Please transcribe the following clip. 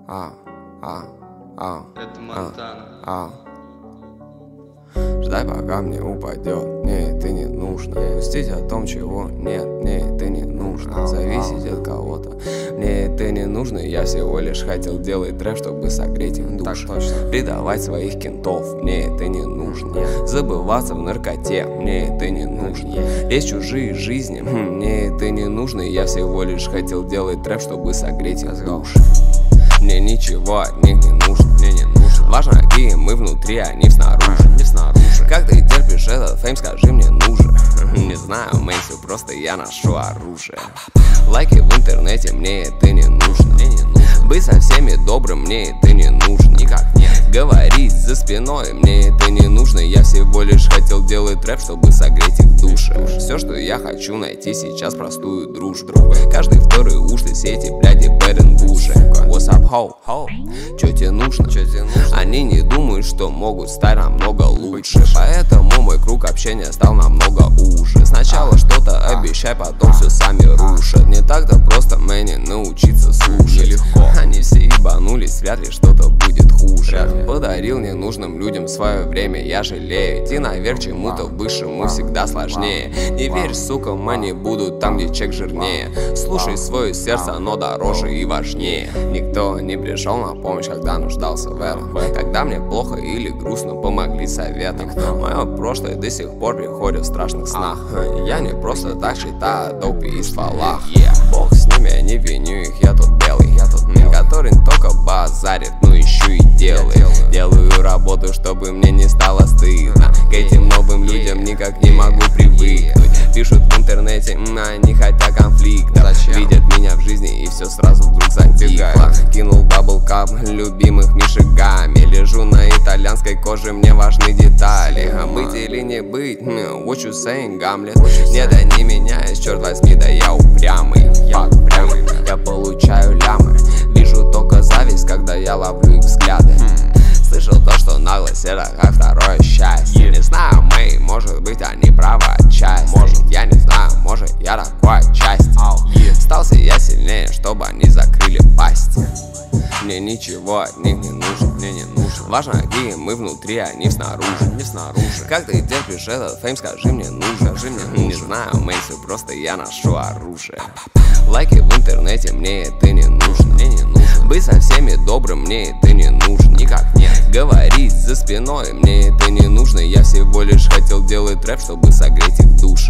Это Монтана. Ждай, пока мне упадет, мне это не нужно. Грустить о том, чего нет, мне это не нужно. Зависеть от кого-то, мне это не нужно. Я всего лишь хотел делать трэп, чтобы согреть их душу. Предавать своих кентов, мне это не нужно. Забываться в наркоте, мне это не нужно. Лезть в чужие жизни, мне это не нужно. Я всего лишь хотел делать трэп, чтобы согреть их души. Мне ничего от них не нужно, мне не нужно. Важно, какие мы внутри, а не снаружи, не снаружи. Как ты терпишь этот фейм, скажи мне, нужен? Не знаю, Мэнси, просто я ношу оружие. Лайки в интернете, мне это не нужно, мне не нужно. Быть со всеми добрым, мне это не нужно, никак нет. Говорить за спиной, мне это не нужно. Я всего лишь хотел делать трэп, чтобы согреть их души. Все, что я хочу найти сейчас, простую дружбу. Каждый второй уж ты сети, бляди, бэрен буши. What's up, ho? Чё тебе нужно? Они не думают, что могут стать намного лучше. Поэтому мой круг общения стал намного уже. Сначала что-то обещай, потом все сами рушат. Не так-то просто мне научиться слушать. Нелегко. Они все ебанулись, вряд ли что-то будет хуже. Подарил ненужным людям свое время, я жалею. Идти наверх чему-то высшему всегда сложнее. Не верь, сука, они будут там, где чек жирнее. Слушай свое сердце, оно дороже и важнее. Никто не пришел на помощь, когда нуждался в этом. Когда мне плохо или грустно, помогли советом. Мое прошлое до сих пор приходит в страшных снах. Я не просто так читаю допи и стволах. Бог с ними, я не виню их, я тут белый, который не только базарит, но еще и делает. Делаю работу, чтобы мне не стало стыдно. К этим новым людям никак не могу привыкнуть. Пишут в интернете, они хотят конфликта. Видят меня в жизни и все сразу вдруг затихло. Кинул баблкап любимых мишигами. Лежу на итальянской коже, мне важны детали. Быть или не быть, what you saying, Гамлет? Нет, да не меняюсь, черт возьми, да я упрямый. Я получаю лямы. Вижу только зависть, когда я ловлю их взгляды. Слышал то, что наглость это как второе счастье. Не знаю, Мэй, может быть они правы отчасти. Я не знаю, может я такой отчасти. Стался я сильнее, чтобы они закрыли пасти. Мне ничего от них не нужно, мне не нужно. Важно, какие мы внутри, а не снаружи, не снаружи. Как ты терпишь этот фейм, скажи мне, нужен. Не знаю, Мэнси, просто я ношу оружие. Лайки в интернете, мне это не нужно, мне не нужно. Быть со всеми добрым, мне это не нужно, никак нет. Говорить за спиной, мне это не нужно. Я всего лишь хотел делать трэп, чтобы согреть их души.